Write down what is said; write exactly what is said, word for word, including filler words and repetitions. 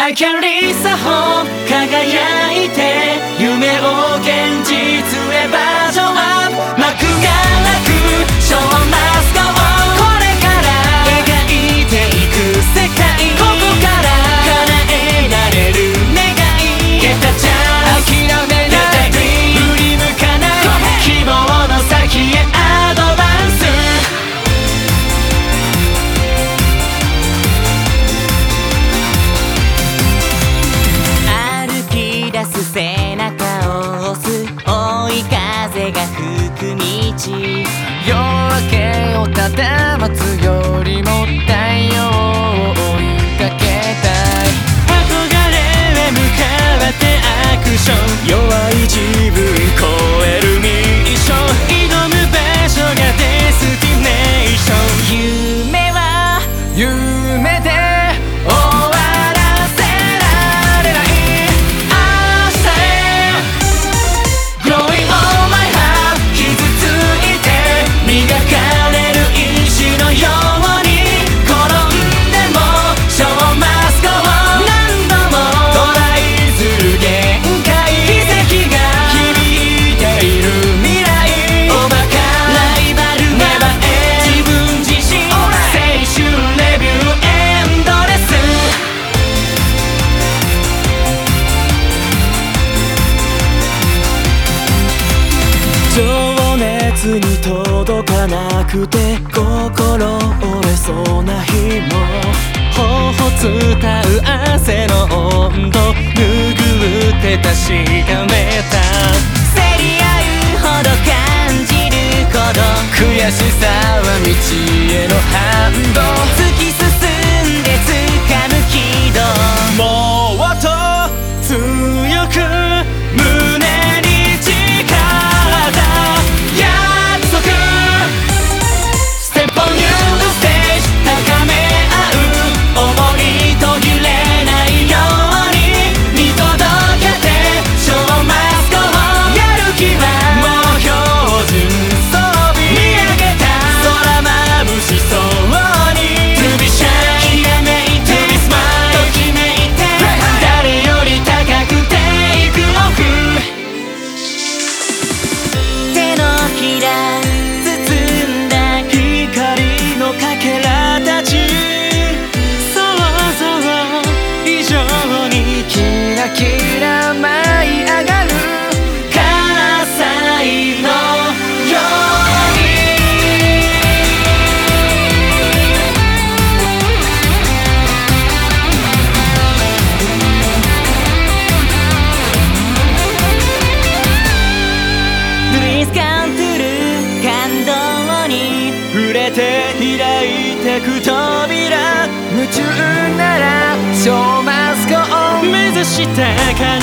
I can reach the home 輝いて夢を現実へバージョンアップ幕がなく Show must go on これから描いていく世界ここから叶えられる願い Get a chance 諦めない振り向かない希望の先へアドバンス歩き出す背中を押す追い風が吹く道夜明けをただ待つよりも太陽を追いかけたい憧れへ向かってアクション弱い自分超えるミッション挑む場所がデスティネーション夢は夢で終わらせられない明日へ Growing on my heart 傷ついて磨かれる石のように転んでも Show must go on 何度もトライする限界奇跡が響いている未来おバカライバルが自分自身青春レビューエンドレス情熱に届かなくて心折れそうな日も頬伝う汗の温度拭って確かめた競り合うほど感じるほど悔しさは道への反動突き進んで掴む軌道もっと強く胸に誓った約束 Step on new stage 高め合う想い途切れないように見届けて Show must go on やる気はもう標準装備見上げた空眩しそうに To be shine ひらめいて To be smile ときめいて誰より高くテイクオフ手のひら包んだ光のかけらたち想像以上にキラキラ舞い上がる関西のようにDreams come true 感動に触れて開いてく扉夢中なら Show must go on 目指した彼